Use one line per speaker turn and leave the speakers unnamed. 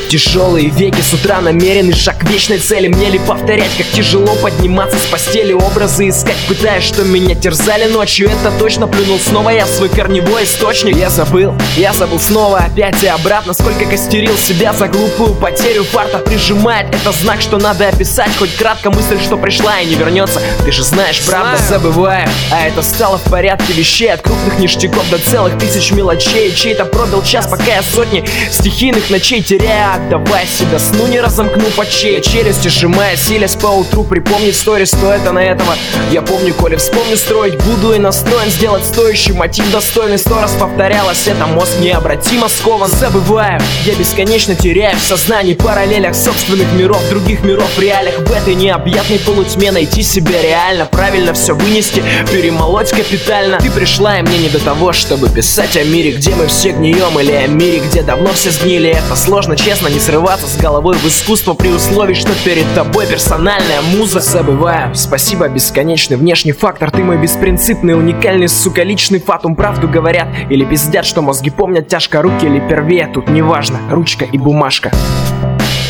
Тяжелые веки, с утра намеренный шаг к вечной цели. Мне ли повторять, как тяжело подниматься с постели, образы искать, пытаясь, что меня терзали ночью. Это точно плюнул снова я в свой корневой источник. Я забыл снова опять и обратно. Сколько костерил себя за глупую потерю. Фарта прижимает, это знак, что надо описать хоть кратко мысль, что пришла и не вернется. Ты же знаешь, правда, забываю. А это стало в порядке вещей. От крупных ништяков до целых тысяч мелочей. Чей-то пробил час, пока я сотни стихийных ночей теряя, отдавая себя сну, не разомкнув очей. Челюсти сжимая, силясь поутру припомнить стори, стоит она этого. Я помню, коли вспомню, строить буду и настроен сделать стоящий мотив достойный. 100 раз повторялось, это мозг необратимо скован. Забываю, я бесконечно теряю в сознании параллелях собственных миров, других миров в реалиях. В этой необъятной полутьме найти себя реально, правильно все вынести, перемолоть капитально. Ты пришла, и мне не до того, чтобы писать о мире, где мы все гнием, или о мире, где давно все сгнили. Это сложно, честно, не срываться с головой в искусство при условии, что перед тобой персональная муза. Забываю, спасибо, бесконечный внешний фактор. Ты мой беспринципный, уникальный, сука, личный фатум. Правду говорят или пиздят, что мозги помнят тяжко руки или первее. Тут неважно, ручка и бумажка.